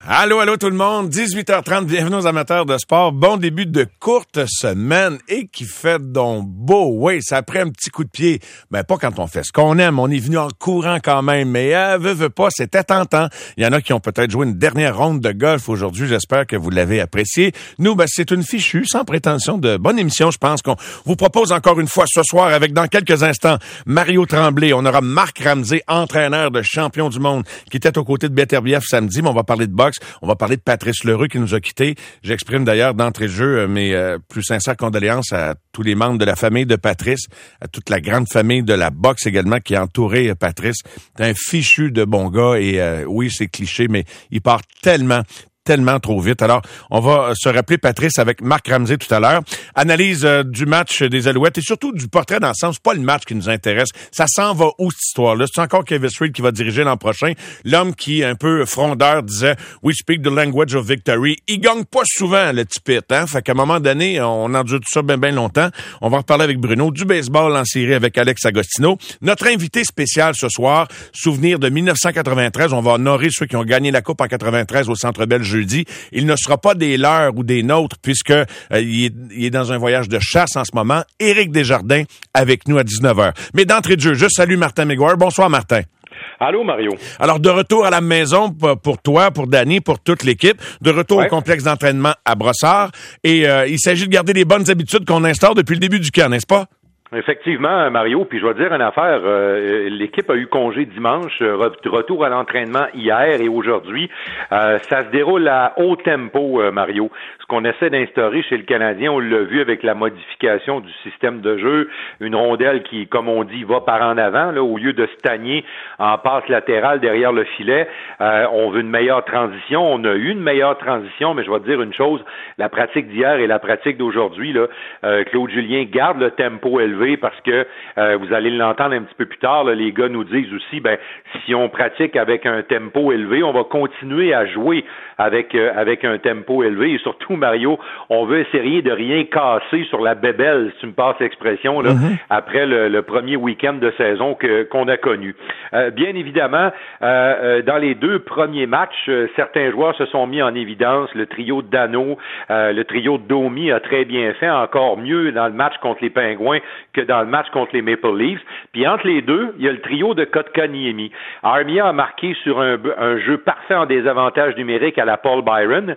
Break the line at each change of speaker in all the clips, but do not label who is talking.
Allô tout le monde, 18h30, bienvenue aux amateurs de sport. Bon début de courte semaine et qui fait donc beau. Oui, ça prend un petit coup de pied. Ben pas quand on fait ce qu'on aime, on est venu en courant quand même, mais veut pas, c'était tentant. Il y en a qui ont peut-être joué une dernière ronde de golf aujourd'hui, j'espère que vous l'avez apprécié. Nous, c'est une fichue, sans prétention de bonne émission, je pense qu'on vous propose encore une fois ce soir avec dans quelques instants Mario Tremblay. On aura Marc Ramsey, entraîneur de champion du monde, qui était aux côtés de Beterbiev samedi, mais on va parler de boxe. On va parler de Patrice Lheureux qui nous a quittés. J'exprime d'ailleurs d'entrée de jeu mes plus sincères condoléances à tous les membres de la famille de Patrice, à toute la grande famille de la boxe également qui a entouré Patrice. C'est un fichu de bon gars et oui, c'est cliché, mais il part tellement trop vite. Alors, on va se rappeler Patrice avec Marc Ramsey tout à l'heure. Analyse du match des Alouettes et surtout du portrait d'ensemble. C'est pas le match qui nous intéresse. Ça s'en va où, cette histoire-là? C'est encore Kevin Street qui va diriger l'an prochain. L'homme qui, un peu frondeur, disait « We speak the language of victory ». Il gagne pas souvent, le Tipit, hein? Fait qu'à un moment donné, on endure tout ça bien longtemps. On va en reparler avec Bruno. Du baseball en série avec Alex Agostino. Notre invité spécial ce soir, souvenir de 1993. On va honorer ceux qui ont gagné la Coupe en 93 au Centre Bell jeudi. Il ne sera pas des leurs ou des nôtres puisque il est dans un voyage de chasse en ce moment. Éric Desjardins avec nous à 19h. Mais d'entrée de jeu, je salue Martin McGuire. Bonsoir Martin.
Allô, Mario.
Alors, de retour à la maison pour toi, pour Danny, pour toute l'équipe. De retour au complexe d'entraînement à Brossard. Et il s'agit de garder les bonnes habitudes qu'on instaure depuis le début du camp, n'est-ce pas?
Effectivement, Mario, puis je vais te dire une affaire, l'équipe a eu congé dimanche, retour à l'entraînement hier et aujourd'hui. Ça se déroule à haut tempo, Mario. Ce qu'on essaie d'instaurer chez le Canadien, on l'a vu avec la modification du système de jeu, une rondelle qui, comme on dit, va par en avant, là, au lieu de stagner en passe latérale derrière le filet. On veut une meilleure transition, on a eu une meilleure transition, mais je vais te dire une chose, la pratique d'hier et la pratique d'aujourd'hui, là, Claude Julien garde le tempo élevé parce que vous allez l'entendre un petit peu plus tard, là, les gars nous disent aussi, si on pratique avec un tempo élevé, on va continuer à jouer avec un tempo élevé et surtout, Mario, on veut essayer de rien casser sur la bébelle, si tu me passes l'expression, là, après le premier week-end de saison qu'on a connu. Bien évidemment, dans les deux premiers matchs, certains joueurs se sont mis en évidence. Le trio de Dano, le trio de Domi a très bien fait, encore mieux dans le match contre les Pingouins que dans le match contre les Maple Leafs. Puis entre les deux, il y a le trio de Kotkaniemi. Armia a marqué sur un jeu parfait en désavantage numérique à la Paul Byron.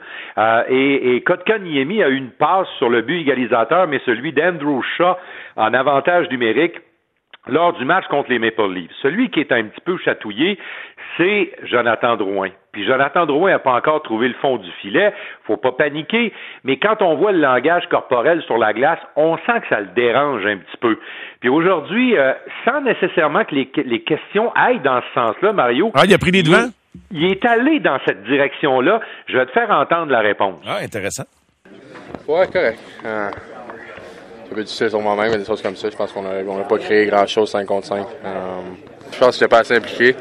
Et Kotkaniemi a eu une passe sur le but égalisateur, mais celui d'Andrew Shaw en avantage numérique lors du match contre les Maple Leafs. Celui qui est un petit peu chatouillé, c'est Jonathan Drouin. Puis Jonathan Drouin n'a pas encore trouvé le fond du filet, faut pas paniquer, mais quand on voit le langage corporel sur la glace, on sent que ça le dérange un petit peu. Puis aujourd'hui, sans nécessairement que les questions aillent dans ce sens-là, Mario...
Ah, il a pris les devants?
Il est allé dans cette direction-là. Je vais te faire entendre la réponse.
Ah, intéressant.
Ouais, correct. Un peu difficile sur moi-même, des choses comme ça. Je pense qu'on n'a pas créé grand-chose 5 contre 5. Je pense que j'étais pas assez impliqué.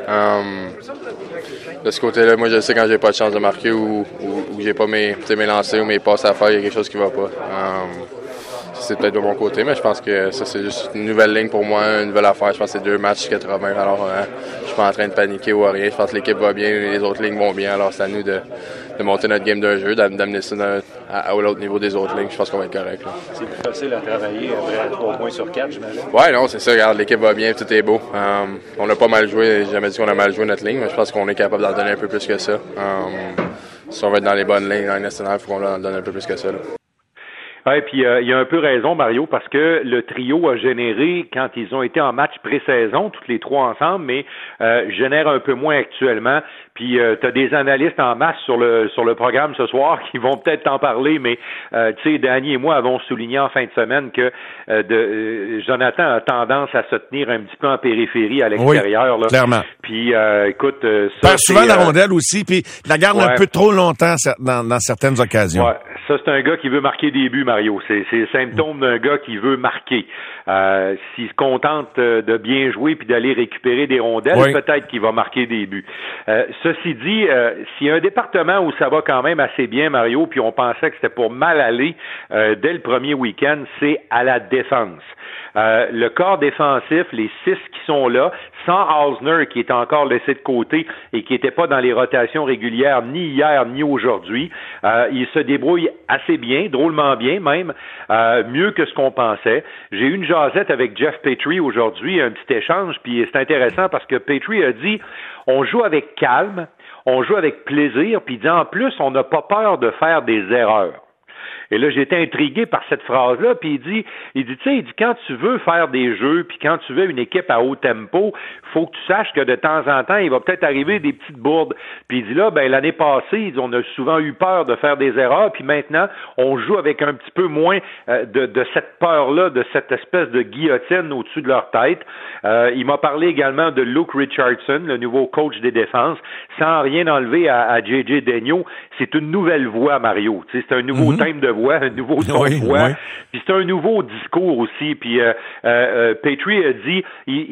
De ce côté-là, moi, je sais quand j'ai pas de chance de marquer ou j'ai pas mes lancers ou mes passes à faire, il y a quelque chose qui va pas. C'est peut-être de mon côté, mais je pense que ça, c'est juste une nouvelle ligne pour moi, une nouvelle affaire. Je pense que c'est 2 matchs 80, alors je suis pas en train de paniquer ou rien. Je pense que l'équipe va bien, les autres lignes vont bien, alors c'est à nous de monter notre game d'un jeu, d'amener ça à l'autre niveau des autres lignes. Je pense qu'on va être correct. Là.
C'est plus facile à travailler après 3 points sur 4, j'imagine?
Ouais, non, c'est ça. Regarde, l'équipe va bien, tout est beau. On n'a pas mal joué, j'ai jamais dit qu'on a mal joué notre ligne, mais je pense qu'on est capable d'en donner un peu plus que ça. Si on va être dans les bonnes lignes dans les nationales, il faut qu'on en donne un peu plus que ça. Là.
Ouais, puis il y a un peu raison, Mario, parce que le trio a généré, quand ils ont été en match pré-saison, toutes les trois ensemble, mais génère un peu moins actuellement. Puis tu as des analystes en masse sur le programme ce soir qui vont peut-être t'en parler, mais tu sais, Danny et moi avons souligné en fin de semaine que Jonathan a tendance à se tenir un petit peu en périphérie à l'extérieur.
Oui,
là.
Clairement.
Puis écoute, ça
perd souvent la rondelle aussi, puis la garde un peu trop longtemps dans certaines occasions.
Ouais, ça c'est un gars qui veut marquer des buts, Mario. C'est symptôme d'un gars qui veut marquer. S'il se contente de bien jouer puis d'aller récupérer des rondelles, peut-être qu'il va marquer des buts. Ceci dit, s'il y a un département où ça va quand même assez bien, Mario, puis on pensait que c'était pour mal aller dès le premier week-end, c'est à la défense. Le corps défensif, les 6 qui sont là, sans Hausner qui est encore laissé de côté et qui n'était pas dans les rotations régulières ni hier ni aujourd'hui, il se débrouille assez bien, drôlement bien même, mieux que ce qu'on pensait. J'ai eu une jasette avec Jeff Petrie aujourd'hui, un petit échange, puis c'est intéressant parce que Petrie a dit on joue avec calme, on joue avec plaisir, puis il dit en plus on n'a pas peur de faire des erreurs. Et là, j'étais intrigué par cette phrase-là, puis il dit, tu sais, quand tu veux faire des jeux, puis quand tu veux une équipe à haut tempo, faut que tu saches que de temps en temps, il va peut-être arriver des petites bourdes. Puis il dit là, l'année passée, on a souvent eu peur de faire des erreurs, puis maintenant, on joue avec un petit peu moins de cette peur-là, de cette espèce de guillotine au-dessus de leur tête. Il m'a parlé également de Luke Richardson, le nouveau coach des défenses, sans rien enlever à J.J. Daigneault. C'est une nouvelle voix, Mario. Tu sais, c'est un nouveau thème de voix, un nouveau ton de voix. Puis c'est un nouveau discours aussi. Puis Petrie a dit,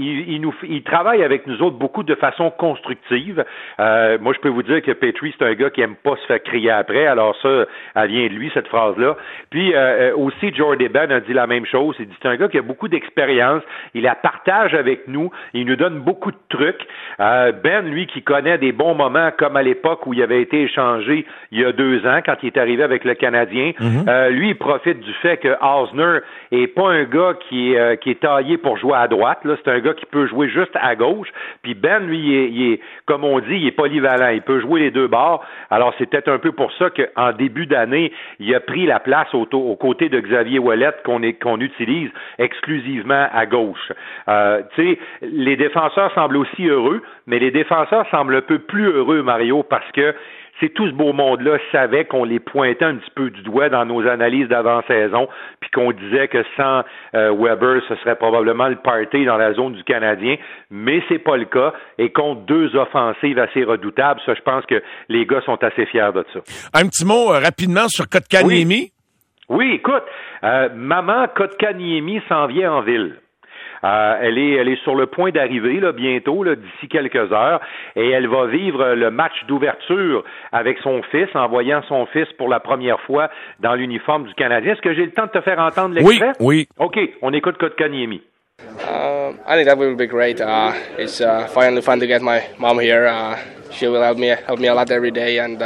il travaille avec nous autres beaucoup de façon constructive. Moi, je peux vous dire que Petrie, c'est un gars qui aime pas se faire crier après. Alors ça, elle vient de lui, cette phrase-là. Puis aussi, Jordy Ben a dit la même chose. Il dit, c'est un gars qui a beaucoup d'expérience. Il la partage avec nous. Il nous donne beaucoup de trucs. Ben, lui, qui connaît des bons moments, comme à l'époque où il avait été échangé il y a 2 ans, quand il est arrivé avec le Canadien. Lui, il profite du fait que Hausner est pas un gars qui est taillé pour jouer à droite. Là, c'est un gars qui peut jouer juste à gauche. Puis Ben, lui, il est, comme on dit, il est polyvalent. Il peut jouer les deux bords. Alors, c'est peut-être un peu pour ça qu'en début d'année, il a pris la place aux côtés de Xavier Ouellet qu'on utilise exclusivement à gauche. Tu sais, les défenseurs semblent aussi heureux, mais les défenseurs semblent un peu plus heureux, Mario, parce que c'est tout ce beau monde-là savait qu'on les pointait un petit peu du doigt dans nos analyses d'avant-saison, puis qu'on disait que sans Weber, ce serait probablement le party dans la zone du Canadien, mais c'est pas le cas, et contre 2 offensives assez redoutables, ça, je pense que les gars sont assez fiers de ça.
Un petit mot rapidement sur Kotkaniemi.
Oui, écoute, maman Kotkaniemi s'en vient en ville. Elle est sur le point d'arriver là, bientôt, là, d'ici quelques heures, et elle va vivre le match d'ouverture avec son fils, en voyant son fils pour la première fois dans l'uniforme du Canadien. Est-ce que j'ai le temps de te faire entendre l'extrait?
Oui.
OK, on écoute Kotkaniemi.
I think that will be great. It's finally fun to get my mom here. She will help me a lot every day, and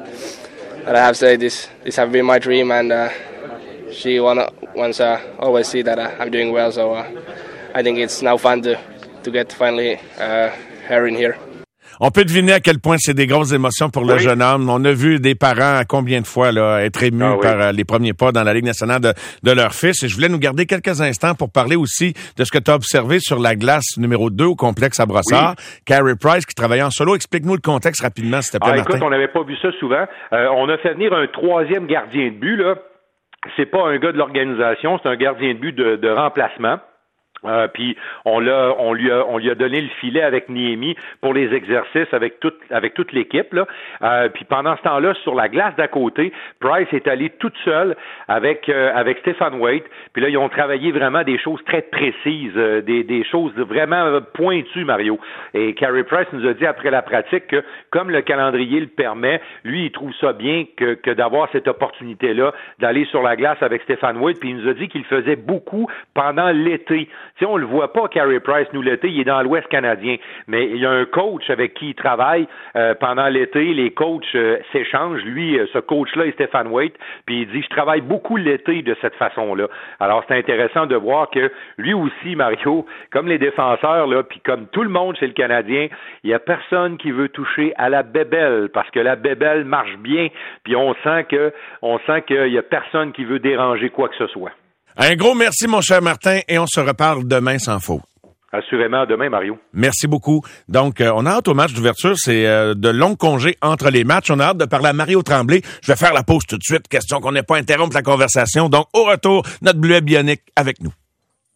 I have to say this has been my dream, and she wants always see that I'm doing well. So I think it's now fun to get finally her in here.
On peut deviner à quel point c'est des grosses émotions pour le jeune homme. On a vu des parents combien de fois là être émus par les premiers pas dans la Ligue nationale de leur fils. Et je voulais nous garder quelques instants pour parler aussi de ce que tu as observé sur la glace numéro 2 au complexe à Brossard. Carey Price qui travaillait en solo. Explique-nous le contexte rapidement, s'il te plaît, Martin.
Écoute, on n'avait pas vu ça souvent. On a fait venir un 3e gardien de but, là. C'est pas un gars de l'organisation, c'est un gardien de but de remplacement. Puis on lui a donné le filet avec Niemi pour les exercices avec toute l'équipe là. Puis pendant ce temps-là, sur la glace d'à côté, Price est allé toute seule avec Stephen Waite. Puis là, ils ont travaillé vraiment des choses très précises, des choses vraiment pointues, Mario. Et Carey Price nous a dit après la pratique que comme le calendrier le permet, lui, il trouve ça bien que d'avoir cette opportunité-là d'aller sur la glace avec Stephen Waite. Puis il nous a dit qu'il faisait beaucoup pendant l'été. Tu sais, on le voit pas, Carey Price, nous, l'été, il est dans l'Ouest canadien. Mais il y a un coach avec qui il travaille pendant l'été. Les coachs s'échangent. Lui, ce coach-là est Stephen Waite. Puis il dit, je travaille beaucoup l'été de cette façon-là. Alors, c'est intéressant de voir que lui aussi, Mario, comme les défenseurs, là, puis comme tout le monde chez le Canadien, il y a personne qui veut toucher à la bébelle parce que la bébelle marche bien. Puis on sent qu'il y a personne qui veut déranger quoi que ce soit.
Un gros merci, mon cher Martin, et on se reparle demain sans faute.
Assurément, demain, Mario.
Merci beaucoup. Donc, on a hâte au match d'ouverture. C'est de longs congés entre les matchs. On a hâte de parler à Mario Tremblay. Je vais faire la pause tout de suite. Question qu'on n'ait pas interrompre la conversation. Donc, au retour, notre bleuet bionique avec nous.